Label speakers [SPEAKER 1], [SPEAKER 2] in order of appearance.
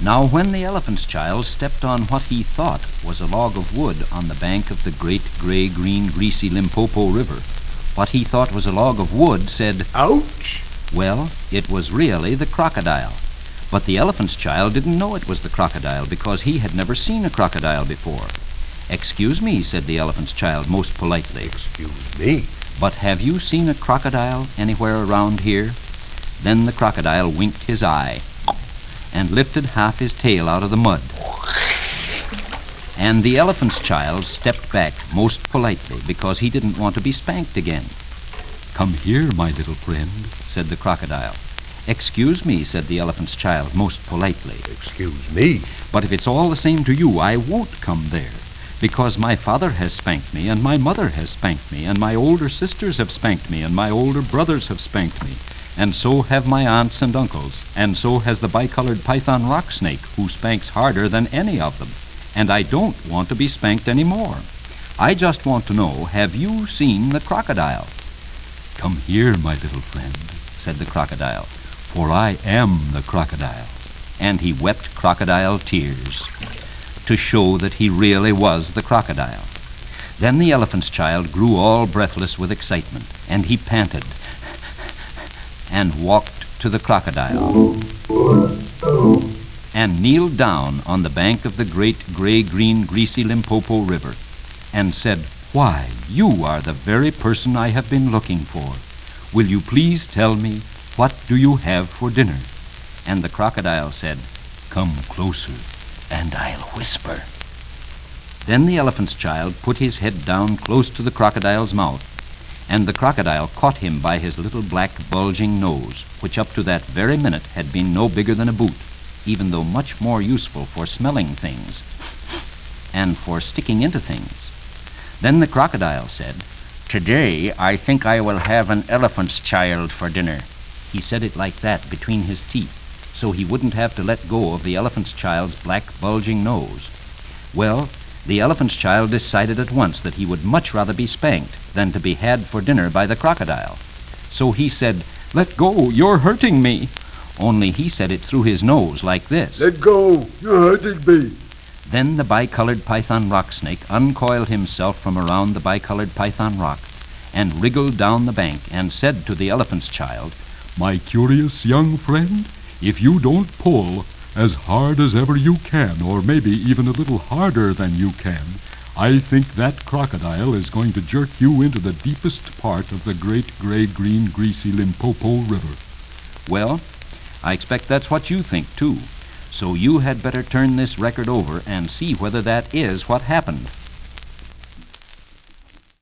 [SPEAKER 1] Now when the elephant's child stepped on what he thought was a log of wood on the bank of the great gray, green, greasy Limpopo River, what he thought was a log of wood said,
[SPEAKER 2] "Ouch!"
[SPEAKER 1] Well, it was really the crocodile. But the elephant's child didn't know it was the crocodile because he had never seen a crocodile before. "Excuse me," said the elephant's child most politely.
[SPEAKER 2] "Excuse me."
[SPEAKER 1] "But have you seen a crocodile anywhere around here?" Then the crocodile winked his eye and lifted half his tail out of the mud. And the elephant's child stepped back most politely because he didn't want to be spanked again. "Come here, my little friend," said the crocodile. "Excuse me," said the elephant's child most politely.
[SPEAKER 2] "Excuse me."
[SPEAKER 1] "But if it's all the same to you, I won't come there, because my father has spanked me, and my mother has spanked me, and my older sisters have spanked me, and my older brothers have spanked me, and so have my aunts and uncles, and so has the bicolored python rock snake, who spanks harder than any of them, and I don't want to be spanked any more. I just want to know, have you seen the crocodile?" "Come here, my little friend," said the crocodile, "for I am the crocodile." And he wept crocodile tears to show that he really was the crocodile. Then the elephant's child grew all breathless with excitement, and he panted and walked to the crocodile and kneeled down on the bank of the great gray, green, greasy Limpopo River and said, "Why, you are the very person I have been looking for. Will you please tell me, what do you have for dinner?" And the crocodile said, "Come closer, and I'll whisper." Then the elephant's child put his head down close to the crocodile's mouth, and the crocodile caught him by his little black bulging nose, which up to that very minute had been no bigger than a boot, even though much more useful for smelling things and for sticking into things. Then the crocodile said, "Today I think I will have an elephant's child for dinner." He said it like that between his teeth, so he wouldn't have to let go of the elephant's child's black bulging nose. Well, the elephant's child decided at once that he would much rather be spanked than to be had for dinner by the crocodile. So he said, "Let go, you're hurting me." Only he said it through his nose like this.
[SPEAKER 2] "Let go, you're hurting me."
[SPEAKER 1] Then the bicolored python rock snake uncoiled himself from around the bicolored python rock and wriggled down the bank and said to the elephant's child, "My curious young friend, if you don't pull as hard as ever you can, or maybe even a little harder than you can, I think that crocodile is going to jerk you into the deepest part of the great gray, green, greasy Limpopo River." Well, I expect that's what you think, too. So you had better turn this record over and see whether that is what happened.